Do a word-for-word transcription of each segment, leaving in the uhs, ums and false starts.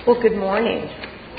Well, good morning.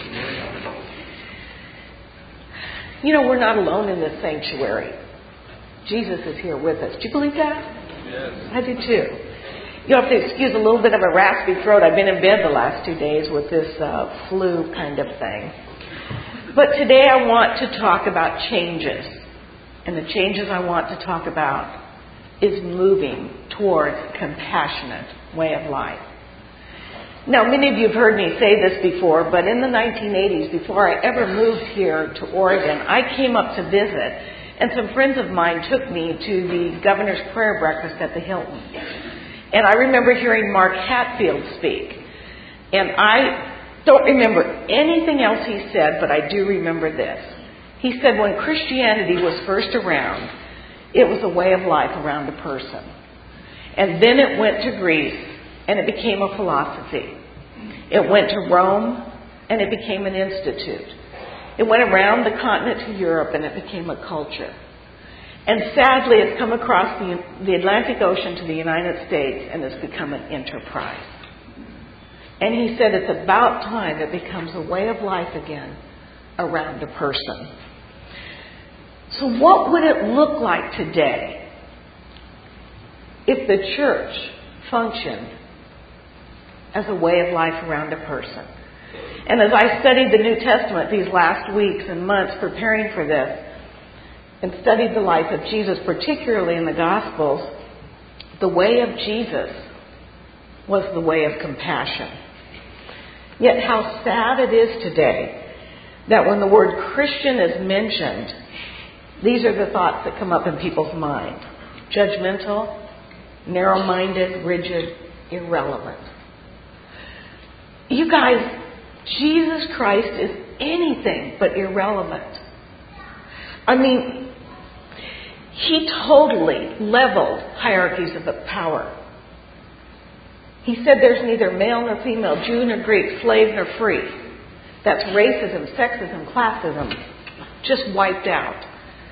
You know, we're not alone in this sanctuary. Jesus is here with us. Do you believe that? Yes. I do too. You'll have to excuse a little bit of a raspy throat. I've been in bed the last two days with this uh, flu kind of thing. But today I want to talk about changes. And the changes I want to talk about is moving towards compassionate way of life. Now, many of you have heard me say this before, but in the nineteen eighties, before I ever moved here to Oregon, I came up to visit, and some friends of mine took me to the Governor's Prayer Breakfast at the Hilton. And I remember hearing Mark Hatfield speak. And I don't remember anything else he said, but I do remember this. He said when Christianity was first around, it was a way of life around a person. And then it went to Greece, and it became a philosophy. It went to Rome, and it became an institute. It went around the continent to Europe, and it became a culture. And sadly, it's come across the, the Atlantic Ocean to the United States, and it's become an enterprise. And he said it's about time it becomes a way of life again around a person. So what would it look like today if the church functioned as a way of life around a person? And as I studied the New Testament these last weeks and months preparing for this, and studied the life of Jesus, particularly in the Gospels, the way of Jesus was the way of compassion. Yet how sad it is today that when the word Christian is mentioned, these are the thoughts that come up in people's mind. Judgmental, narrow-minded, rigid, irrelevant. You guys, Jesus Christ is anything but irrelevant. I mean, he totally leveled hierarchies of power. He said there's neither male nor female, Jew nor Greek, slave nor free. That's racism, sexism, classism, just wiped out.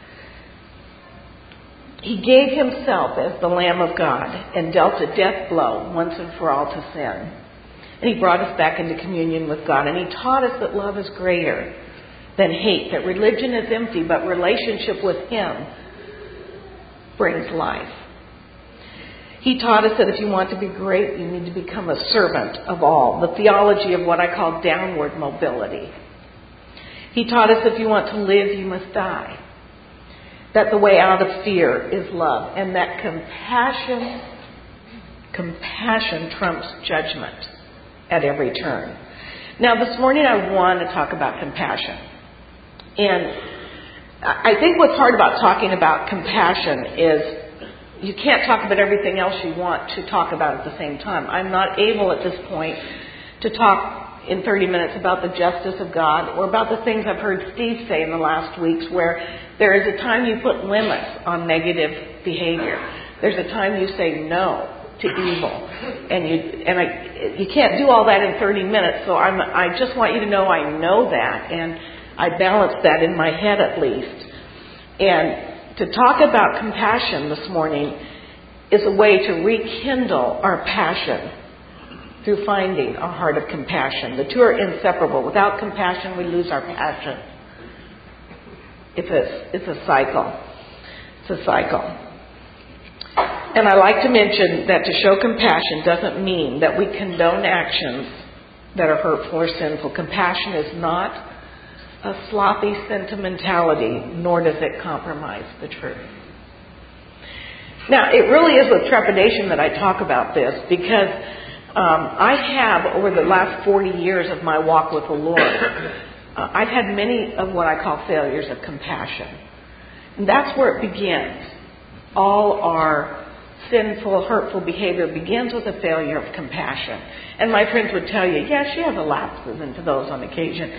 He gave himself as the Lamb of God and dealt a death blow once and for all to sin. And he brought us back into communion with God. And he taught us that love is greater than hate, that religion is empty, but relationship with him brings life. He taught us that if you want to be great, you need to become a servant of all. The theology of what I call downward mobility. He taught us if you want to live, you must die. That the way out of fear is love. And that compassion, compassion trumps judgment at every turn. Now, this morning I want to talk about compassion. And I think what's hard about talking about compassion is you can't talk about everything else you want to talk about at the same time. I'm not able at this point to talk in thirty minutes about the justice of God or about the things I've heard Steve say in the last weeks where there is a time you put limits on negative behavior. There's a time you say no to evil. And you and I you can't do all that in thirty minutes, so I'm I just want you to know I know that, and I balance that in my head at least. And to talk about compassion this morning is a way to rekindle our passion through finding a heart of compassion. The two are inseparable. Without compassion, we lose our passion. It's a, it's a cycle. It's a cycle. And I like to mention that to show compassion doesn't mean that we condone actions that are hurtful or sinful. Compassion is not a sloppy sentimentality, nor does it compromise the truth. Now, it really is with trepidation that I talk about this because um, I have, over the last forty years of my walk with the Lord, uh, I've had many of what I call failures of compassion. And that's where it begins. All our sinful, hurtful behavior begins with a failure of compassion. And my friends would tell you, yeah, she has a lapses into those on occasion.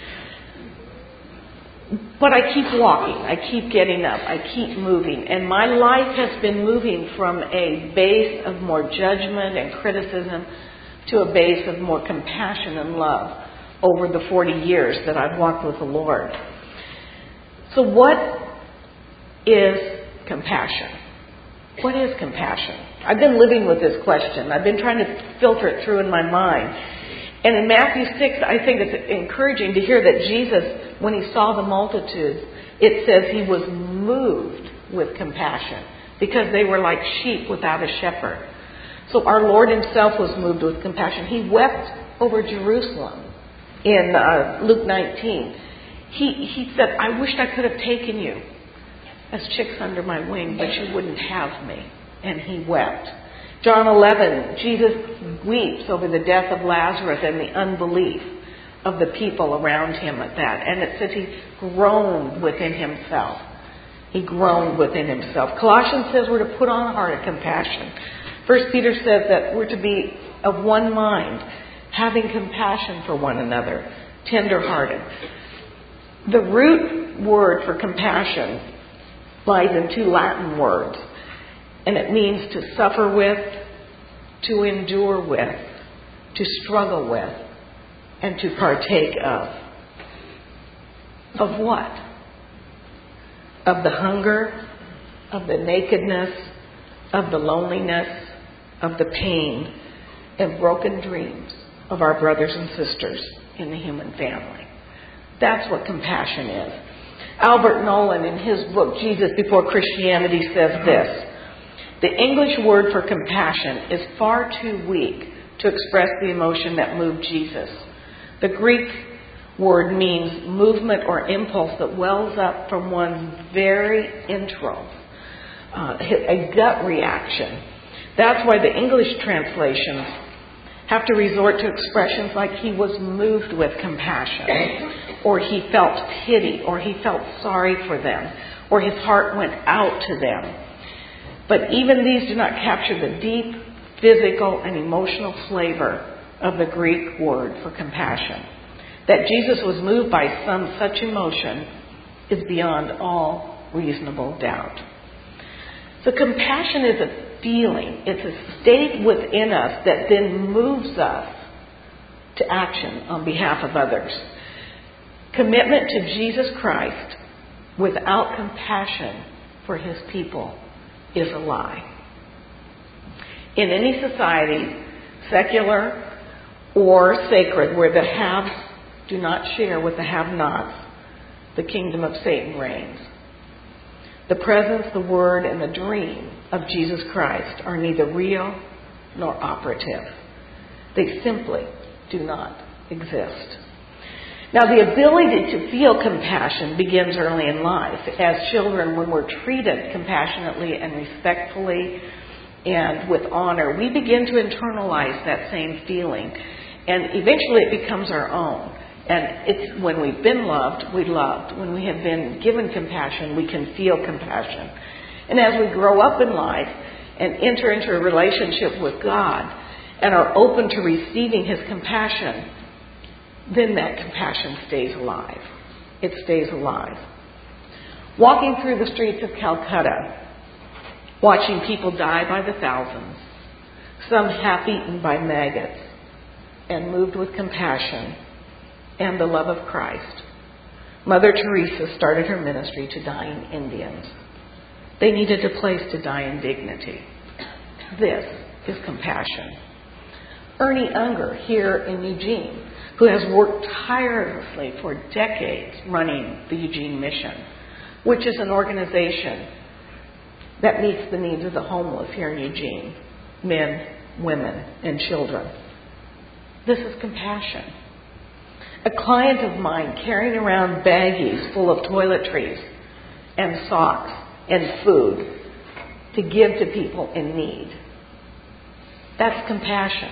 But I keep walking, I keep getting up, I keep moving. And my life has been moving from a base of more judgment and criticism to a base of more compassion and love over the forty years that I've walked with the Lord. So what is compassion? What is compassion? I've been living with this question. I've been trying to filter it through in my mind. And in Matthew six, I think it's encouraging to hear that Jesus, when he saw the multitudes, it says he was moved with compassion because they were like sheep without a shepherd. So our Lord himself was moved with compassion. He wept over Jerusalem in uh, Luke nineteen. He, he said, I wished I could have taken you as chicks under my wing, but you wouldn't have me. And he wept. John eleven, Jesus weeps over the death of Lazarus and the unbelief of the people around him at that. And it says he groaned within himself. He groaned within himself. Colossians says we're to put on a heart of compassion. First Peter says that we're to be of one mind, having compassion for one another, tender-hearted. The root word for compassion lies in two Latin words, and it means to suffer with, to endure with, to struggle with, and to partake of. Of what? Of the hunger, of the nakedness, of the loneliness, of the pain, and broken dreams of our brothers and sisters in the human family. That's what compassion is. Albert Nolan, in his book, Jesus Before Christianity, says this: the English word for compassion is far too weak to express the emotion that moved Jesus. The Greek word means movement or impulse that wells up from one's very entrails, uh, a gut reaction. That's why the English translations have to resort to expressions like he was moved with compassion, or he felt pity, or he felt sorry for them, or his heart went out to them. But even these do not capture the deep physical and emotional flavor of the Greek word for compassion. That Jesus was moved by some such emotion is beyond all reasonable doubt. So compassion is a feeling. It's a state within us that then moves us to action on behalf of others. Commitment to Jesus Christ without compassion for his people is a lie. In any society, secular or sacred, where the haves do not share with the have-nots, the kingdom of Satan reigns. The presence, the word, and the dream of Jesus Christ are neither real nor operative. They simply do not exist. Now, the ability to feel compassion begins early in life. As children, when we're treated compassionately and respectfully and with honor, we begin to internalize that same feeling. And eventually it becomes our own. And it's when we've been loved, we loved. When we have been given compassion, we can feel compassion. And as we grow up in life and enter into a relationship with God and are open to receiving his compassion, then that compassion stays alive. It stays alive. Walking through the streets of Calcutta, watching people die by the thousands, some half-eaten by maggots, and moved with compassion and the love of Christ, Mother Teresa started her ministry to dying Indians. They needed a place to die in dignity. This is compassion. Ernie Unger here in Eugene, who has worked tirelessly for decades running the Eugene Mission, which is an organization that meets the needs of the homeless here in Eugene, men, women, and children. This is compassion. A client of mine carrying around baggies full of toiletries and socks and food to give to people in need. That's compassion.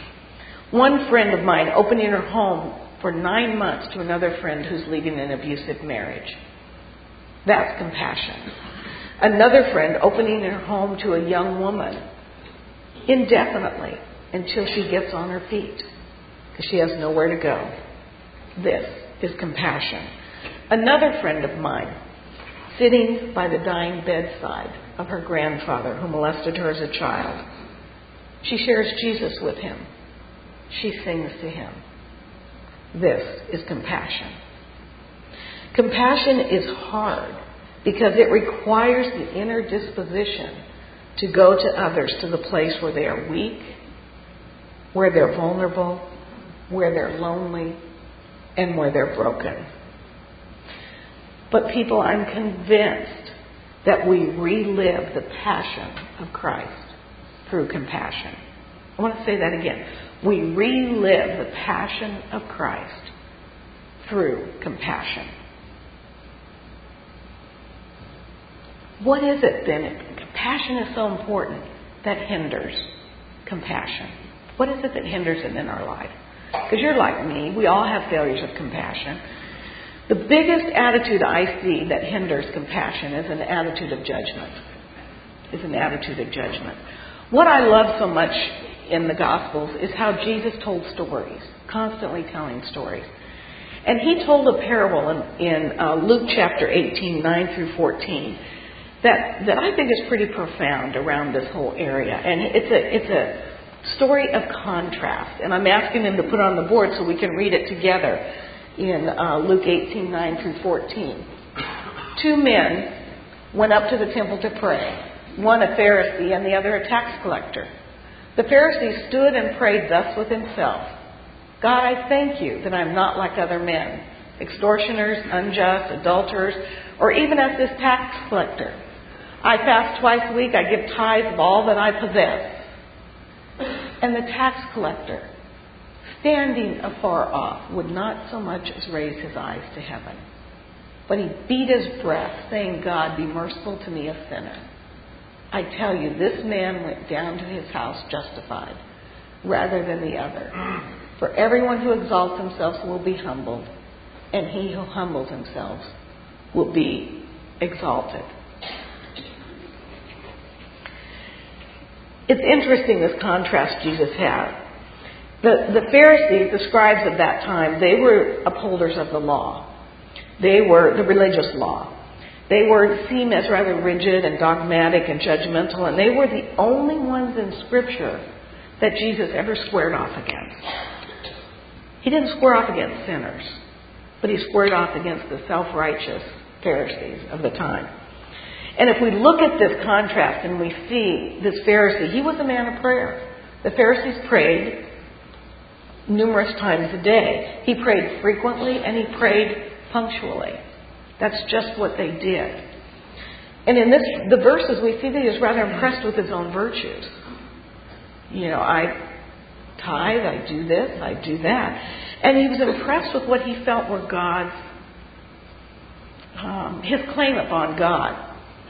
One friend of mine opening her home for nine months to another friend who's leaving an abusive marriage. That's compassion. Another friend opening her home to a young woman indefinitely until she gets on her feet because she has nowhere to go. This is compassion. Another friend of mine sitting by the dying bedside of her grandfather who molested her as a child. She shares Jesus with him. She sings to him. This is compassion. Compassion is hard because it requires the inner disposition to go to others to the place where they are weak, where they're vulnerable, where they're lonely, and where they're broken. But people, I'm convinced that we relive the passion of Christ through compassion. I want to say that again. We relive the passion of Christ through compassion. What is it then? Compassion is so important that hinders compassion. What is it that hinders it in our life? Because you're like me. We all have failures of compassion. The biggest attitude I see that hinders compassion is an attitude of judgment. Is an attitude of judgment. What I love so much in the Gospels is how Jesus told stories, constantly telling stories. And he told a parable in, in uh, Luke chapter eighteen, nine through fourteen, that, that I think is pretty profound around this whole area. And it's a, it's a story of contrast. And I'm asking him to put it on the board so we can read it together in uh, Luke eighteen, nine through fourteen. Two men went up to the temple to pray. One a Pharisee and the other a tax collector. The Pharisee stood and prayed thus with himself. God, I thank you that I'm not like other men, extortioners, unjust, adulterers, or even as this tax collector. I fast twice a week. I give tithes of all that I possess. And the tax collector, standing afar off, would not so much as raise his eyes to heaven. But he beat his breast, saying, God, be merciful to me, a sinner. I tell you, this man went down to his house justified rather than the other. For everyone who exalts himself will be humbled, and he who humbles himself will be exalted. It's interesting, this contrast Jesus had. The, the Pharisees, the scribes of that time, they were upholders of the law. They were the religious law. They were seen as rather rigid and dogmatic and judgmental, and they were the only ones in Scripture that Jesus ever squared off against. He didn't square off against sinners, but he squared off against the self-righteous Pharisees of the time. And if we look at this contrast and we see this Pharisee, he was a man of prayer. The Pharisees prayed numerous times a day. He prayed frequently and he prayed punctually. That's just what they did. And in this, the verses, we see that he was rather impressed with his own virtues. You know, I tithe, I do this, I do that. And he was impressed with what he felt were God's, um, his claim upon God.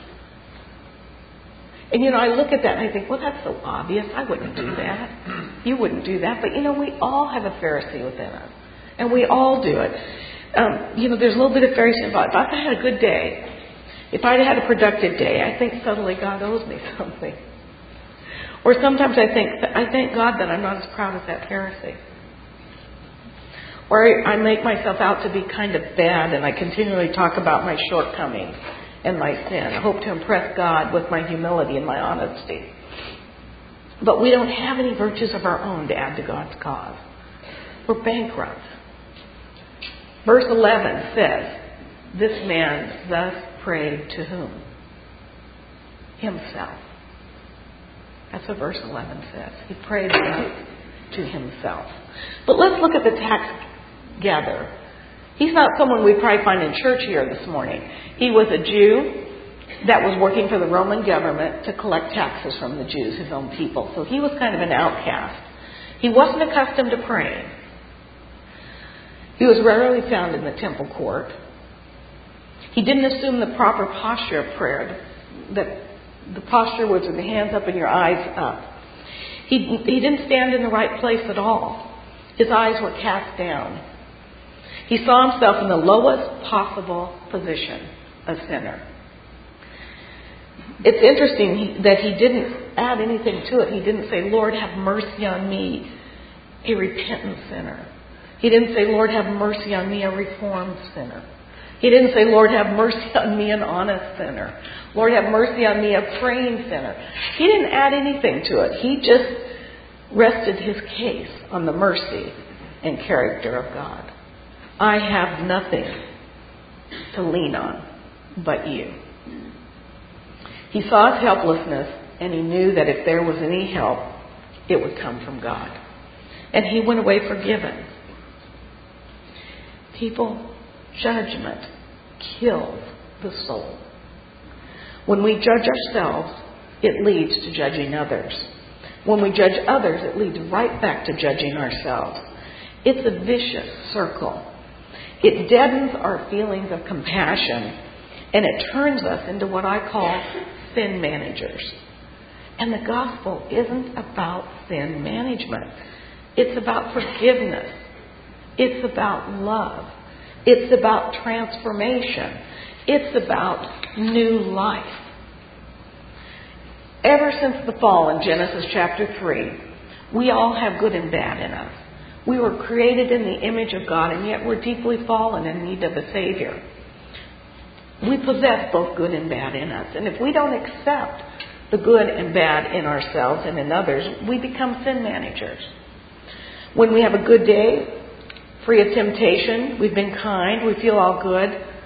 And, you know, I look at that and I think, well, that's so obvious. I wouldn't do that. You wouldn't do that. But, you know, we all have a Pharisee within us. And we all do it. Um, you know, there's a little bit of Pharisee involved. If I had a good day, if I'd had a productive day, I think suddenly God owes me something. Or sometimes I think, I thank God that I'm not as proud as that Pharisee. Or I make myself out to be kind of bad and I continually talk about my shortcomings and my sin. I hope to impress God with my humility and my honesty. But we don't have any virtues of our own to add to God's cause. We're bankrupt. Verse eleven says, this man thus prayed to whom? Himself. That's what verse eleven says. He prayed thus to himself. But let's look at the tax gatherer. He's not someone we probably find in church here this morning. He was a Jew that was working for the Roman government to collect taxes from the Jews, his own people. So he was kind of an outcast. He wasn't accustomed to praying. He was rarely found in the temple court. He didn't assume the proper posture of prayer. That the posture was with the hands up and your eyes up. He, he didn't stand in the right place at all. His eyes were cast down. He saw himself in the lowest possible position, a sinner. It's interesting that he didn't add anything to it. He didn't say, Lord, have mercy on me, a repentant sinner. He didn't say, Lord, have mercy on me, a reformed sinner. He didn't say, Lord, have mercy on me, an honest sinner. Lord, have mercy on me, a praying sinner. He didn't add anything to it. He just rested his case on the mercy and character of God. I have nothing to lean on but you. He saw his helplessness and he knew that if there was any help, it would come from God. and he went away forgiven. People, judgment kills the soul. When we judge ourselves, it leads to judging others. When we judge others, it leads right back to judging ourselves. It's a vicious circle. It deadens our feelings of compassion, and it turns us into what I call sin managers. And the gospel isn't about sin management. It's about forgiveness. It's about love. It's about transformation. It's about new life. Ever since the fall in Genesis chapter three, we all have good and bad in us. We were created in the image of God, and yet we're deeply fallen in need of a Savior. We possess both good and bad in us. And if we don't accept the good and bad in ourselves and in others, we become sin managers. When we have a good day, free of temptation, we've been kind, we feel all good,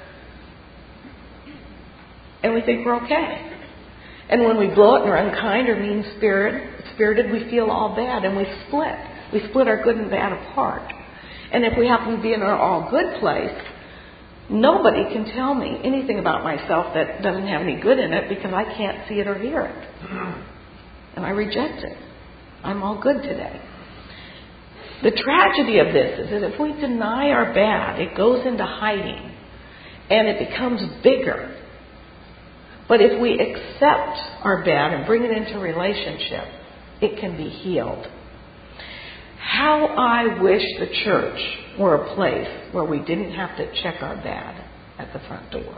and we think we're okay. And when we blow it and are unkind or mean-spirited, we feel all bad, and we split. We split our good and bad apart. And if we happen to be in our all-good place, nobody can tell me anything about myself that doesn't have any good in it because I can't see it or hear it. And I reject it. I'm all good today. The tragedy of this is that if we deny our bad, it goes into hiding and it becomes bigger. But if we accept our bad and bring it into relationship, it can be healed. How I wish the church were a place where we didn't have to check our bad at the front door.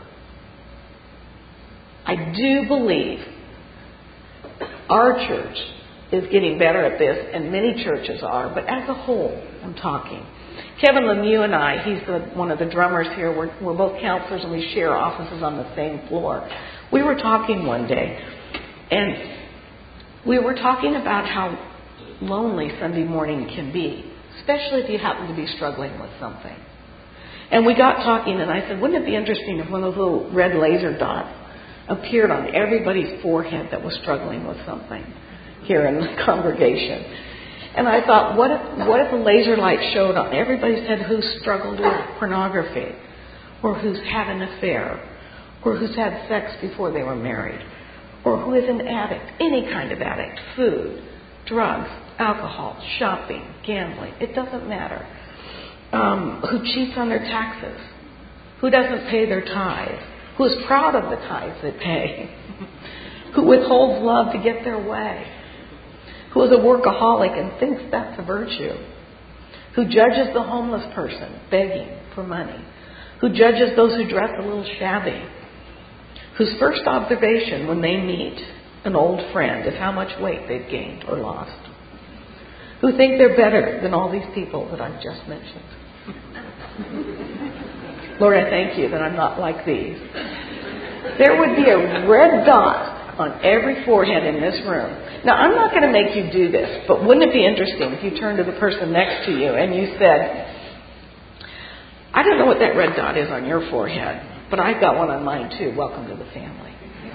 I do believe our church is getting better at this, and many churches are, but as a whole, I'm talking. Kevin Lemieux and I, he's the, one of the drummers here, we're, we're both counselors and we share offices on the same floor. We were talking one day, and we were talking about how lonely Sunday morning can be, especially if you happen to be struggling with something. And we got talking, and I said, wouldn't it be interesting if one of those little red laser dots appeared on everybody's forehead that was struggling with something here in the congregation? And I thought, what if, what if a laser light showed on everybody's head who's struggled with pornography, or who's had an affair, or who's had sex before they were married, or who is an addict, any kind of addict, food, drugs, alcohol, shopping, gambling, it doesn't matter. Um, who cheats on their taxes, who doesn't pay their tithes, who is proud of the tithes they pay, who withholds love to get their way, who is a workaholic and thinks that's a virtue, who judges the homeless person begging for money, who judges those who dress a little shabby, whose first observation when they meet an old friend is how much weight they've gained or lost, who think they're better than all these people that I've just mentioned. Lord, I thank you that I'm not like these. There would be a red dot on every forehead in this room. Now, I'm not going to make you do this, but wouldn't it be interesting if you turned to the person next to you and you said, I don't know what that red dot is on your forehead, but I've got one on mine too. Welcome to the family.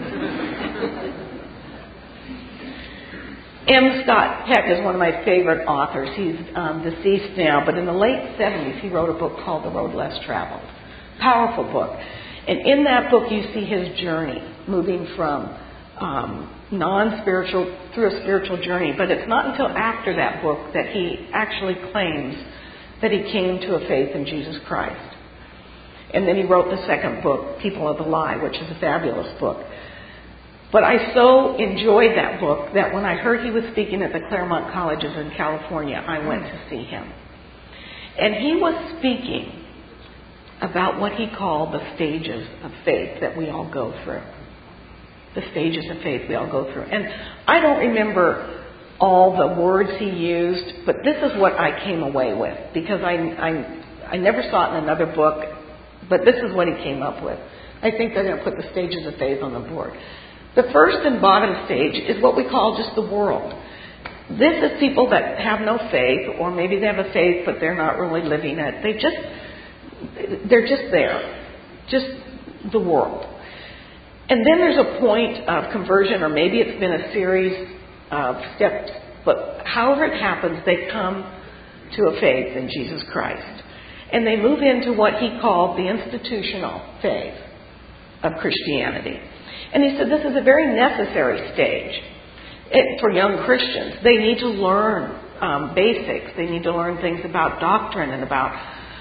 M. Scott Peck is one of my favorite authors. He's um, deceased now, but in the late seventies, he wrote a book called The Road Less Traveled. Powerful book. And in that book, you see his journey, moving from um, non-spiritual through a spiritual journey. But it's not until after that book that he actually claims that he came to a faith in Jesus Christ. And then he wrote the second book, People of the Lie, which is a fabulous book. But I so enjoyed that book that when I heard he was speaking at the Claremont Colleges in California, I went to see him. And he was speaking about what he called the stages of faith that we all go through. The stages of faith we all go through. And I don't remember all the words he used, but this is what I came away with, because I, I, I never saw it in another book, but this is what he came up with. I think they're going to put the stages of faith on the board. The first and bottom stage is what we call just the world. This is people that have no faith, or maybe they have a faith, but they're not really living it. They just, they're just there. Just the world. And then there's a point of conversion, or maybe it's been a series of steps, but however it happens, they come to a faith in Jesus Christ. And they move into what he called the institutional phase of Christianity. And he said this is a very necessary stage it, for young Christians. They need to learn um, basics. They need to learn things about doctrine and about,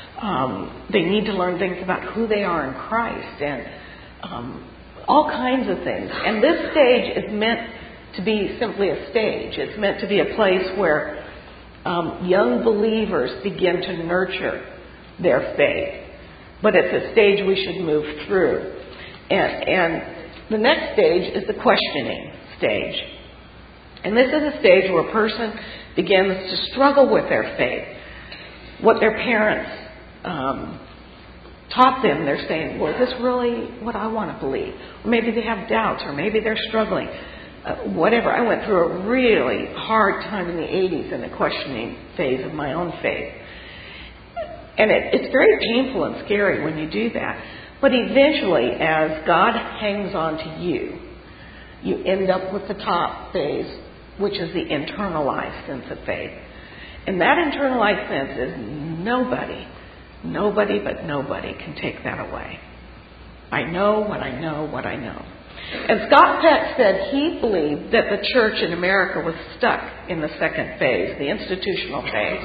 um, they need to learn things about who they are in Christ and um, all kinds of things. And this stage is meant to be simply a stage. It's meant to be a place where um, young believers begin to nurture their faith. But it's a stage we should move through. And, and the next stage is the questioning stage. And this is a stage where a person begins to struggle with their faith. What their parents um, taught them, they're saying, well, is this really what I want to believe? Or maybe they have doubts, or maybe they're struggling. Uh, whatever. I went through a really hard time in the eighties in the questioning phase of my own faith. And it, it's very painful and scary when you do that. But eventually, as God hangs on to you, you end up with the top phase, which is the internalized sense of faith. And that internalized sense is nobody, nobody but nobody can take that away. I know what I know, what I know. And Scott Peck said he believed that the church in America was stuck in the second phase, the institutional phase.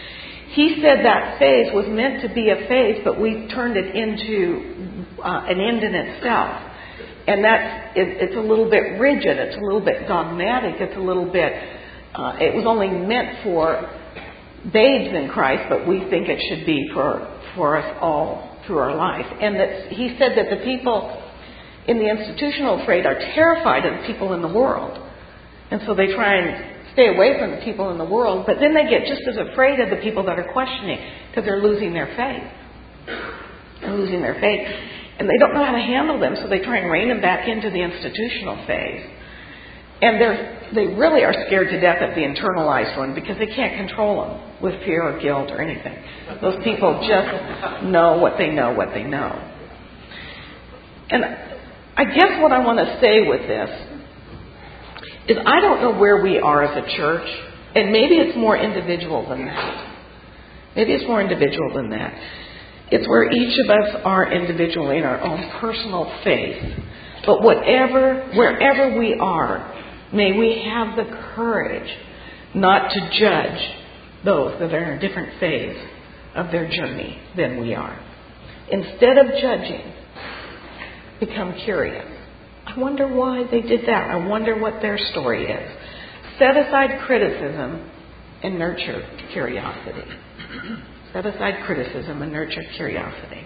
He said that phase was meant to be a phase, but we turned it into uh, an end in itself. And that's, it, it's a little bit rigid, it's a little bit dogmatic, it's a little bit, uh, it was only meant for babes in Christ, but we think it should be for, for us all through our life. And that he said that the people in the institutional faith are terrified of the people in the world. And so they try and stay away from the people in the world, but then they get just as afraid of the people that are questioning because they're losing their faith. They're losing their faith. And they don't know how to handle them, so they try and rein them back into the institutional phase. And they're, they really are scared to death of the internalized one because they can't control them with fear or guilt or anything. Those people just know what they know, what they know. And I guess what I want to say with this is I don't know where we are as a church, and maybe it's more individual than that. Maybe it's more individual than that. It's where each of us are individually in our own personal faith. But whatever, wherever we are, may we have the courage not to judge those that are in a different phase of their journey than we are. Instead of judging, become curious. I wonder why they did that. I wonder what their story is. Set aside criticism and nurture curiosity. Set aside criticism and nurture curiosity.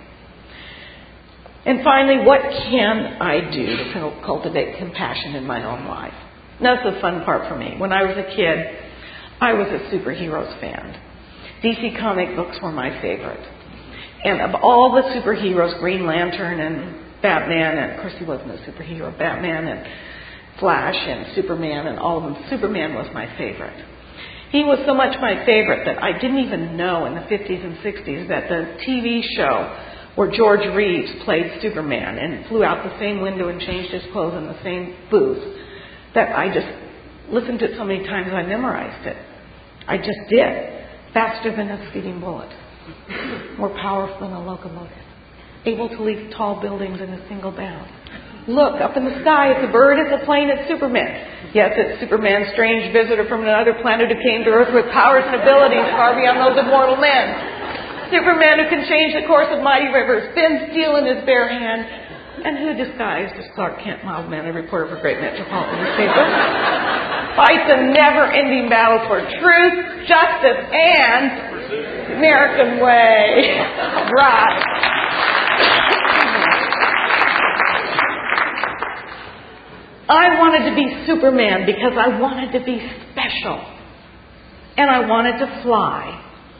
And finally, what can I do to cultivate compassion in my own life? That's the fun part for me. When I was a kid, I was a superheroes fan. D C comic books were my favorite. And of all the superheroes, Green Lantern and Batman, and of course he wasn't a superhero, Batman and Flash and Superman and all of them, Superman was my favorite. He was so much my favorite that I didn't even know in the fifties and sixties that the T V show where George Reeves played Superman and flew out the same window and changed his clothes in the same booth, that I just listened to it so many times I memorized it. I just did. Faster than a speeding bullet. More powerful than a locomotive. Able to leap tall buildings in a single bound. Look, up in the sky, it's a bird, it's a plane, it's Superman. Yes, it's Superman, strange visitor from another planet who came to Earth with powers and abilities far beyond those of mortal men. Superman who can change the course of mighty rivers, bend steel in his bare hand, and who disguised as Clark Kent, mild mannered reporter for a great metropolitan newspaper, fights a never-ending battle for truth, justice, and American way. Right. I wanted to be Superman because I wanted to be special. And I wanted to fly.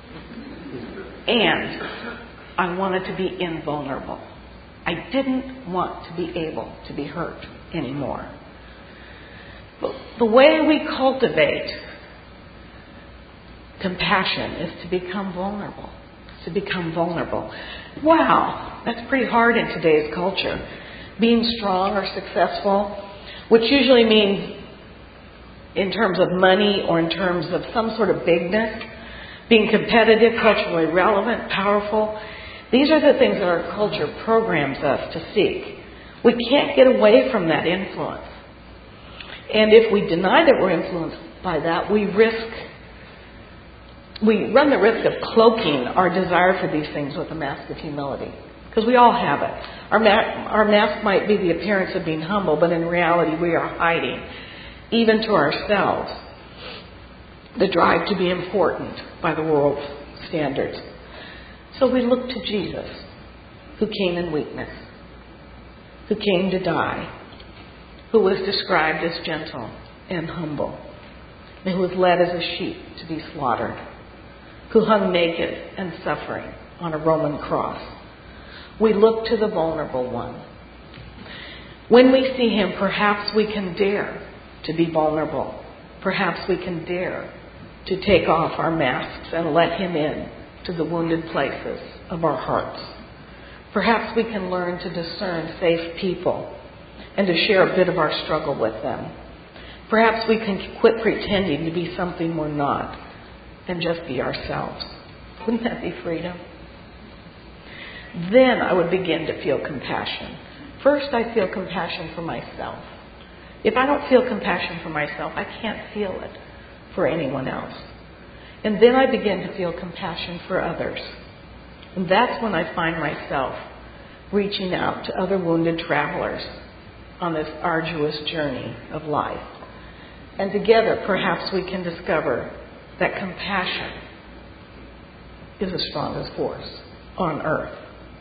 And I wanted to be invulnerable. I didn't want to be able to be hurt anymore. But the way we cultivate compassion is to become vulnerable. To become vulnerable. Wow, that's pretty hard in today's culture. Being strong or successful, which usually means in terms of money or in terms of some sort of bigness, being competitive, culturally relevant, powerful. These are the things that our culture programs us to seek. We can't get away from that influence. And if we deny that we're influenced by that, we risk, we run the risk of cloaking our desire for these things with a mask of humility. Because we all have it. Our, ma- our mask might be the appearance of being humble, but in reality we are hiding, even to ourselves, the drive to be important by the world's standards. So we look to Jesus, who came in weakness, who came to die, who was described as gentle and humble, and who was led as a sheep to be slaughtered, who hung naked and suffering on a Roman cross. We look to the vulnerable one. When we see him, perhaps we can dare to be vulnerable. Perhaps we can dare to take off our masks and let him in to the wounded places of our hearts. Perhaps we can learn to discern safe people and to share a bit of our struggle with them. Perhaps we can quit pretending to be something we're not and just be ourselves. Wouldn't that be freedom? Then I would begin to feel compassion. First, I feel compassion for myself. If I don't feel compassion for myself, I can't feel it for anyone else. And then I begin to feel compassion for others. And that's when I find myself reaching out to other wounded travelers on this arduous journey of life. And together, perhaps we can discover that compassion is the strongest force on earth.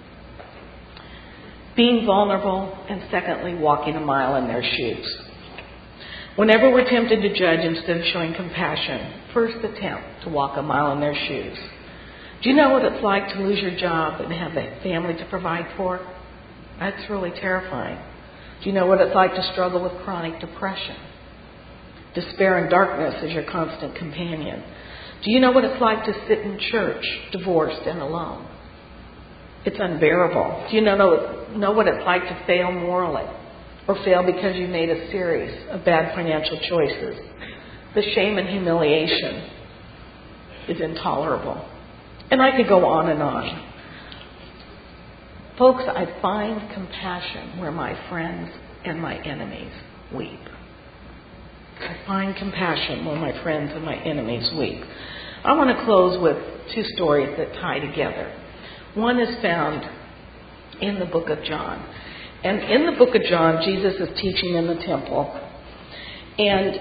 Being vulnerable, and secondly, walking a mile in their shoes. Whenever we're tempted to judge instead of showing compassion, first attempt to walk a mile in their shoes. Do you know what it's like to lose your job and have a family to provide for? That's really terrifying. Do you know what it's like to struggle with chronic depression? Despair and darkness is your constant companion. Do you know what it's like to sit in church, divorced and alone? It's unbearable. Do you know, know what it's like to fail morally or fail because you made a series of bad financial choices? The shame and humiliation is intolerable. And I could go on and on. Folks, I find compassion where my friends and my enemies weep. I find compassion where my friends and my enemies weep. I want to close with two stories that tie together. One is found in the book of John. And in the book of John, Jesus is teaching in the temple. And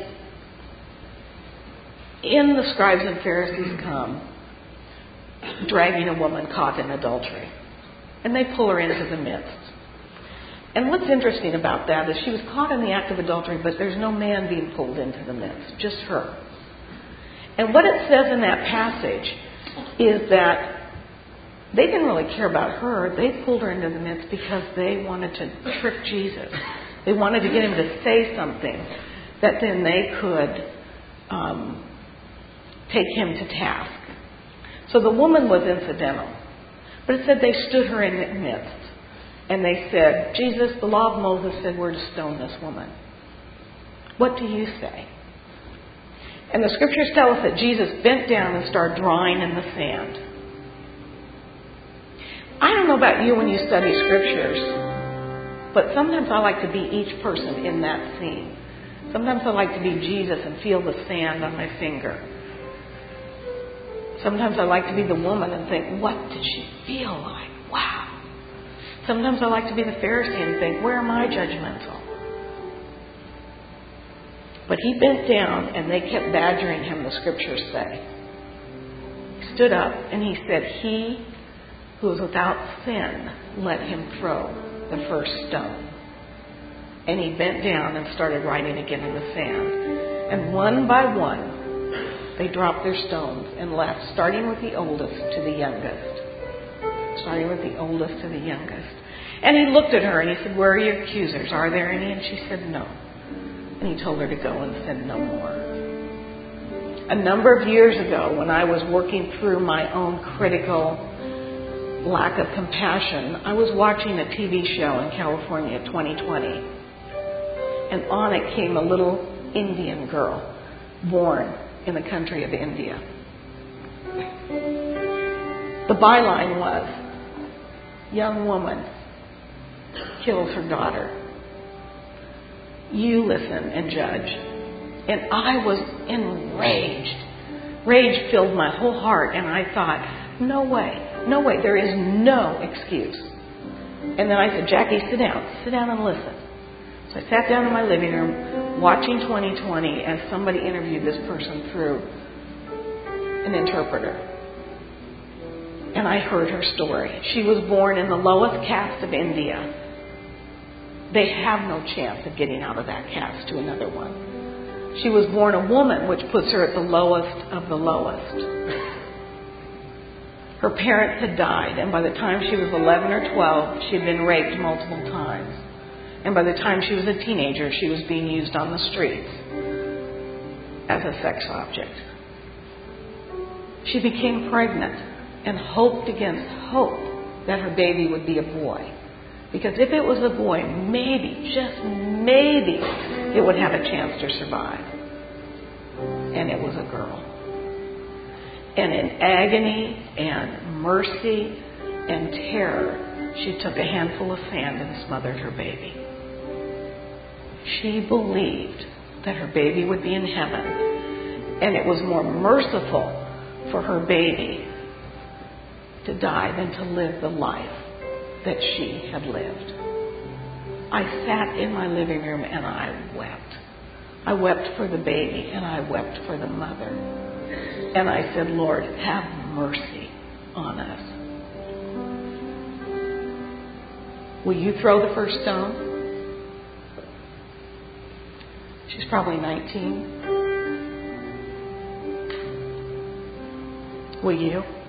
in the scribes and Pharisees come, dragging a woman caught in adultery. And they pull her into the midst. And what's interesting about that is she was caught in the act of adultery, but there's no man being pulled into the midst, just her. And what it says in that passage is that they didn't really care about her. They pulled her into the midst because they wanted to trick Jesus. They wanted to get him to say something that then they could um, take him to task. So the woman was incidental. But it said they stood her in the midst. And they said, Jesus, the law of Moses said we're to stone this woman. What do you say? And the scriptures tell us that Jesus bent down and started drawing in the sand. I don't know about you when you study scriptures, but sometimes I like to be each person in that scene. Sometimes I like to be Jesus and feel the sand on my finger. Sometimes I like to be the woman and think, what did she feel like? Wow. Sometimes I like to be the Pharisee and think, where am I judgmental? But he bent down and they kept badgering him, the scriptures say. He stood up and he said, he who is without sin, let him throw the first stone. And he bent down and started writing again in the sand. And one by one, they dropped their stones and left, starting with the oldest to the youngest. Starting with the oldest to the youngest. And he looked at her and he said, where are your accusers? Are there any? And she said, no. And he told her to go and said, no more. A number of years ago, when I was working through my own critical lack of compassion, I was watching a T V show in California, twenty twenty. And on it came a little Indian girl born in the country of India. The byline was, young woman kills her daughter. You listen and judge. And I was enraged. Rage filled my whole heart, and I thought, no way, no way, there is no excuse. And then I said, Jackie, sit down. Sit down and listen. So I sat down in my living room watching twenty twenty as somebody interviewed this person through an interpreter. And I heard her story. She was born in the lowest caste of India. They have no chance of getting out of that caste to another one. She was born a woman, which puts her at the lowest of the lowest. Her parents had died, and by the time she was eleven or twelve, she had been raped multiple times. And by the time she was a teenager, she was being used on the streets as a sex object. She became pregnant and hoped against hope that her baby would be a boy. Because if it was a boy, maybe, just maybe, it would have a chance to survive. And it was a girl. And in agony and mercy and terror, she took a handful of sand and smothered her baby. She believed that her baby would be in heaven, and it was more merciful for her baby to die than to live the life that she had lived. I sat in my living room and I wept. I wept for the baby and I wept for the mother. And I said, Lord, have mercy on us. Will you throw the first stone? She's probably nineteen. Will you?